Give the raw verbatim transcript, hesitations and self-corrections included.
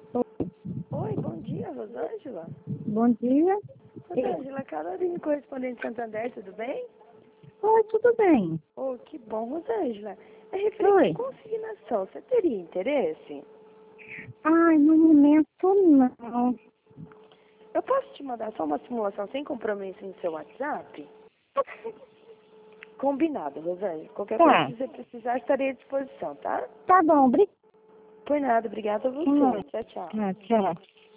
Oi, bom dia, Rosângela. Bom dia. Rosângela, Carolina, correspondente Santander, tudo bem? Oi, tudo bem? Oh, que bom, Rosângela. É referente Oi. à consignação, você teria interesse? Ai, no momento não. Eu posso te mandar só uma simulação sem compromisso no seu WhatsApp? Combinado, Rosângela. Qualquer coisa Tá, que você precisar, estarei à disposição, tá? tá bom, obrigada. Por nada, obrigada a você. Tchau, tchau. Tchau.